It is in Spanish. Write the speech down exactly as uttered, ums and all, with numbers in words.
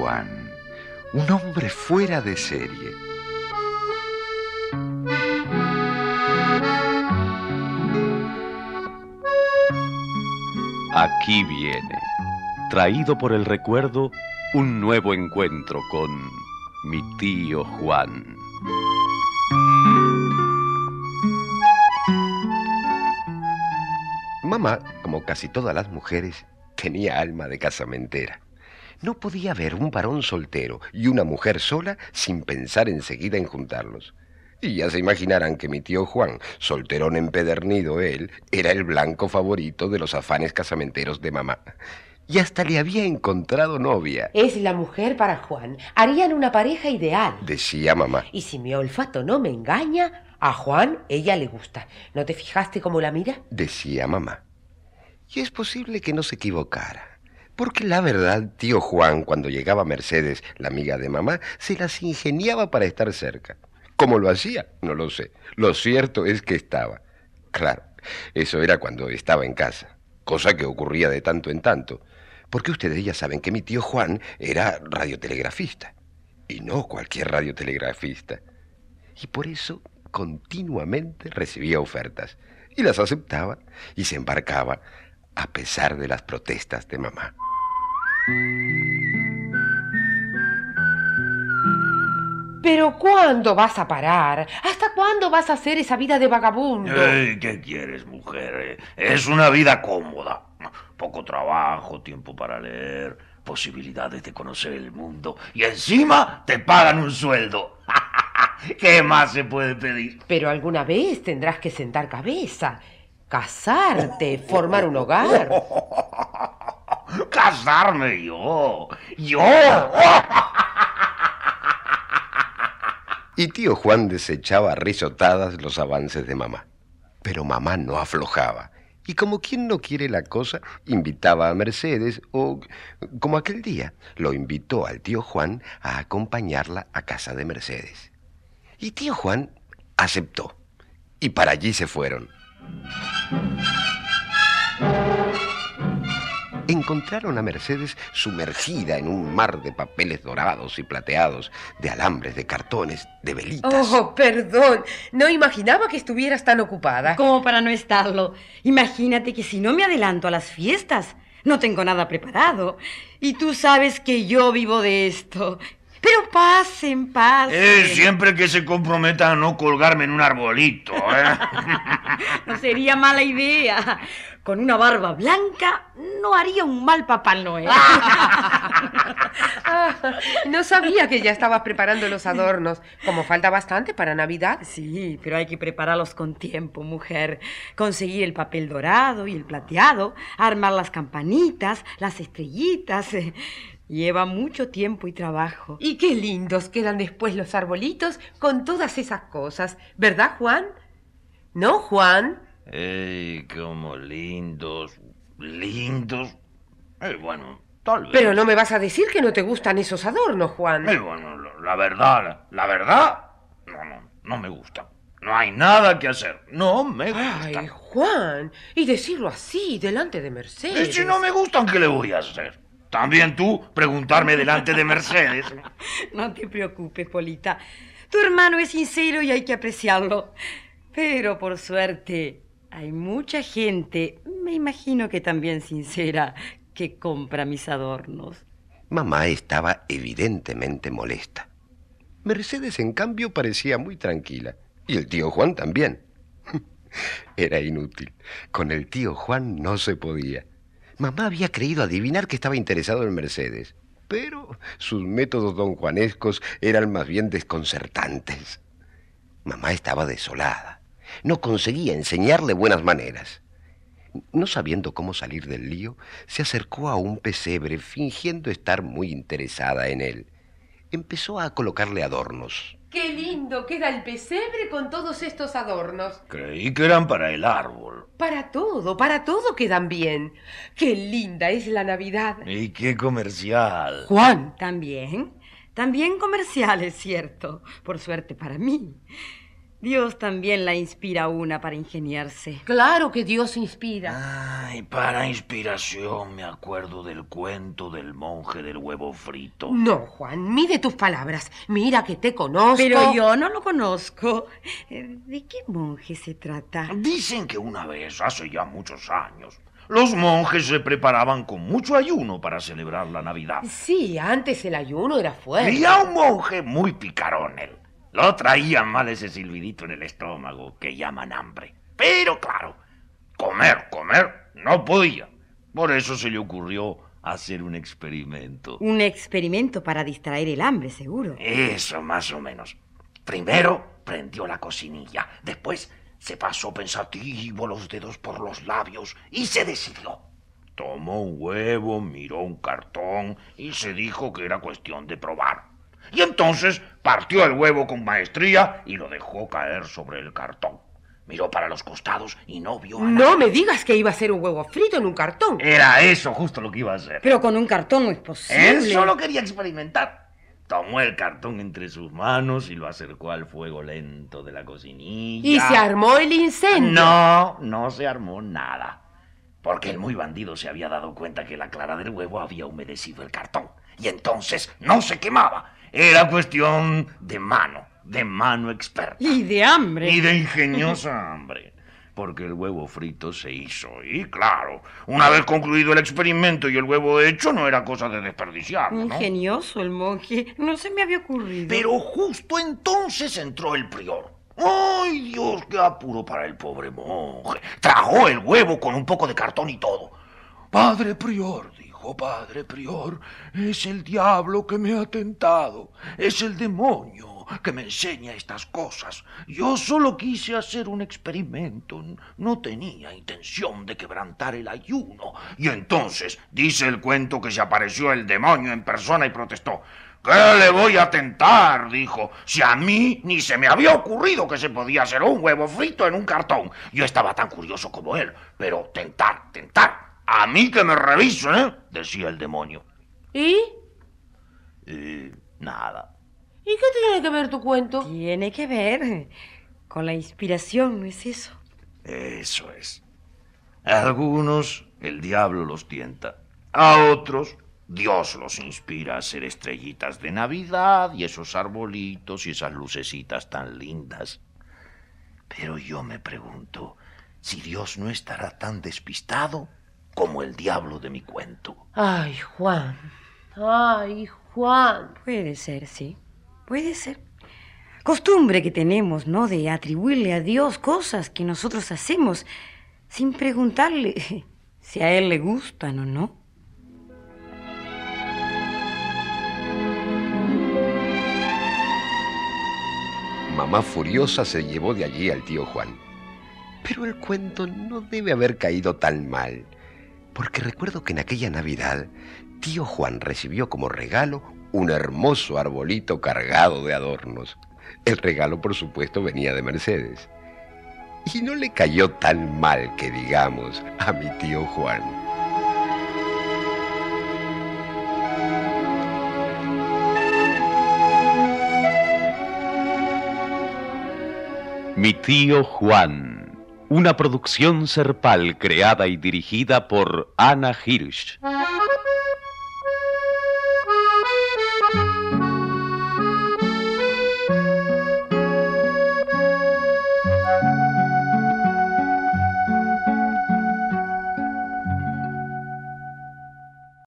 Juan, un hombre fuera de serie. Aquí viene, traído por el recuerdo, un nuevo encuentro con mi tío Juan. Mamá, como casi todas las mujeres, tenía alma de casamentera. No podía ver un varón soltero y una mujer sola sin pensar enseguida en juntarlos. Y ya se imaginarán que mi tío Juan, solterón empedernido él, era el blanco favorito de los afanes casamenteros de mamá. Y hasta le había encontrado novia. Es la mujer para Juan. Harían una pareja ideal, decía mamá. Y si mi olfato no me engaña, a Juan ella le gusta. ¿No te fijaste cómo la mira? Decía mamá. Y es posible que no se equivocara. Porque la verdad, tío Juan, cuando llegaba Mercedes, la amiga de mamá, se las ingeniaba para estar cerca. ¿Cómo lo hacía? No lo sé. Lo cierto es que estaba. Claro, eso era cuando estaba en casa. Cosa que ocurría de tanto en tanto. Porque ustedes ya saben que mi tío Juan era radiotelegrafista. Y no cualquier radiotelegrafista. Y por eso continuamente recibía ofertas. Y las aceptaba y se embarcaba a pesar de las protestas de mamá. ¿Pero cuándo vas a parar? ¿Hasta cuándo vas a hacer esa vida de vagabundo? Ey, ¿qué quieres, mujer? Es una vida cómoda. Poco trabajo, tiempo para leer, posibilidades de conocer el mundo. Y encima te pagan un sueldo. ¿Qué más se puede pedir? Pero alguna vez tendrás que sentar cabeza, casarte, formar un hogar. ¿Casarme yo? ¿Yo? Y tío Juan desechaba a risotadas los avances de mamá. Pero mamá no aflojaba. Y como quien no quiere la cosa, invitaba a Mercedes o, como aquel día, lo invitó al tío Juan a acompañarla a casa de Mercedes. Y tío Juan aceptó. Y para allí se fueron. Encontraron a Mercedes sumergida en un mar de papeles dorados y plateados, de alambres, de cartones, de velitas. Oh, perdón. No imaginaba que estuvieras tan ocupada. Como para no estarlo. Imagínate que si no me adelanto a las fiestas, no tengo nada preparado. Y tú sabes que yo vivo de esto. Pero pasen, pasen. Eh, siempre que se comprometa a no colgarme en un arbolito, ¿eh? No sería mala idea. Con una barba blanca no haría un mal Papá Noel. Ah, no sabía que ya estabas preparando los adornos. Como falta bastante para Navidad. Sí, pero hay que prepararlos con tiempo, mujer. Conseguir el papel dorado y el plateado, armar las campanitas, las estrellitas. Eh, lleva mucho tiempo y trabajo. Y qué lindos quedan después los arbolitos con todas esas cosas. ¿Verdad, Juan? ¿No, Juan? ¡Ey, cómo lindos! ¡Lindos! Eh, bueno, tal vez. Pero no me vas a decir que no te gustan esos adornos, Juan. Eh, bueno, la, la verdad, la verdad, no, no, no me gustan. No hay nada que hacer. No me gustan. Ay, Juan, y decirlo así, delante de Mercedes. Y si no me gustan, ¿qué le voy a hacer? También tú preguntarme delante de Mercedes. No te preocupes, Polita. Tu hermano es sincero y hay que apreciarlo. Pero por suerte, hay mucha gente, me imagino que también sincera, que compra mis adornos. Mamá estaba evidentemente molesta. Mercedes, en cambio, parecía muy tranquila. Y el tío Juan también. Era inútil. Con el tío Juan no se podía. Mamá había creído adivinar que estaba interesado en Mercedes, pero sus métodos donjuanescos eran más bien desconcertantes. Mamá estaba desolada. No conseguía enseñarle buenas maneras. No sabiendo cómo salir del lío, se acercó a un pesebre fingiendo estar muy interesada en él. Empezó a colocarle adornos. ¡Qué lindo queda el pesebre con todos estos adornos! Creí que eran para el árbol. Para todo, para todo quedan bien. ¡Qué linda es la Navidad! Y qué comercial. Juan. También, también comercial, es cierto. Por suerte para mí. Dios también la inspira a una para ingeniarse. Claro que Dios inspira. Ay, para inspiración me acuerdo del cuento del monje del huevo frito. No, Juan, mide tus palabras. Mira que te conozco. Pero yo no lo conozco. ¿De qué monje se trata? Dicen que una vez, hace ya muchos años, los monjes se preparaban con mucho ayuno para celebrar la Navidad. Sí, antes el ayuno era fuerte. Y a un monje muy picarón él. Lo traía mal ese silbidito en el estómago que llaman hambre. Pero claro, comer, comer no podía. Por eso se le ocurrió hacer un experimento. Un experimento para distraer el hambre, seguro. Eso, más o menos. Primero prendió la cocinilla. Después se pasó pensativo los dedos por los labios y se decidió. Tomó un huevo, miró un cartón y se dijo que era cuestión de probar. Y entonces partió el huevo con maestría y lo dejó caer sobre el cartón. Miró para los costados y no vio a nadie. No me digas que iba a ser un huevo frito en un cartón. Era eso justo lo que iba a hacer. Pero con un cartón no es posible. Él solo quería experimentar. Tomó el cartón entre sus manos y lo acercó al fuego lento de la cocinilla. Y se armó el incendio. No, no se armó nada. Porque el muy bandido se había dado cuenta que la clara del huevo había humedecido el cartón. Y entonces no se quemaba. Era cuestión de mano, de mano experta. Y de hambre. Y de ingeniosa hambre. Porque el huevo frito se hizo. Y claro, una vez concluido el experimento y el huevo hecho, no era cosa de desperdiciarlo, ¿no? Ingenioso el monje. No se me había ocurrido. Pero justo entonces entró el prior. ¡Ay, Dios, qué apuro para el pobre monje! Tragó el huevo con un poco de cartón y todo. Padre prior, dijo, padre prior, es el diablo que me ha tentado. Es el demonio que me enseña estas cosas. Yo solo quise hacer un experimento. No tenía intención de quebrantar el ayuno. Y entonces dice el cuento que se apareció el demonio en persona y protestó. ¿Qué le voy a tentar? Dijo. Si a mí ni se me había ocurrido que se podía hacer un huevo frito en un cartón. Yo estaba tan curioso como él. Pero tentar, tentar. A mí que me reviso, ¿eh? Decía el demonio. ¿Y? Eh, nada. ¿Y qué tiene que ver tu cuento? Tiene que ver con la inspiración, ¿no es eso? Eso es. A algunos el diablo los tienta. A otros Dios los inspira a hacer estrellitas de Navidad y esos arbolitos y esas lucecitas tan lindas. Pero yo me pregunto si Dios no estará tan despistado como el diablo de mi cuento. Ay, Juan. Ay, Juan. Puede ser, sí. Puede ser. Costumbre que tenemos, ¿no? De atribuirle a Dios cosas que nosotros hacemos sin preguntarle si a Él le gustan o no. Mamá furiosa se llevó de allí al tío Juan. Pero el cuento no debe haber caído tan mal, porque recuerdo que en aquella Navidad tío Juan recibió como regalo un hermoso arbolito cargado de adornos. El regalo, por supuesto, venía de Mercedes. Y no le cayó tan mal que digamos a mi tío Juan. Mi tío Juan, una producción Serpal creada y dirigida por Ana Hirsch.